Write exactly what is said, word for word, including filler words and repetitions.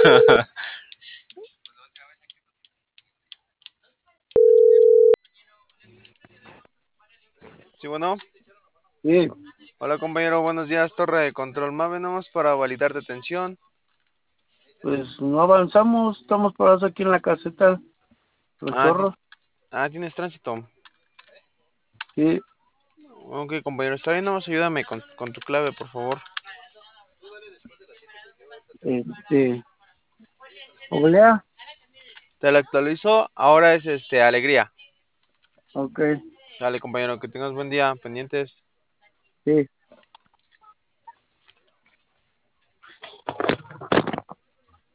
Sí, bueno. Sí, Hola compañero, buenos días, torre de control. Más venimos para validar detención. pues no avanzamos, estamos parados aquí en la caseta, los Ah, ti- zorros. ah, tienes tránsito. Sí, Ok, compañero, está bien, nomás ayúdame con, con tu clave, por favor. este, Oblea, Te la actualizo, ahora es este alegría. ok, Dale, compañero, que tengas buen día, pendientes. sí.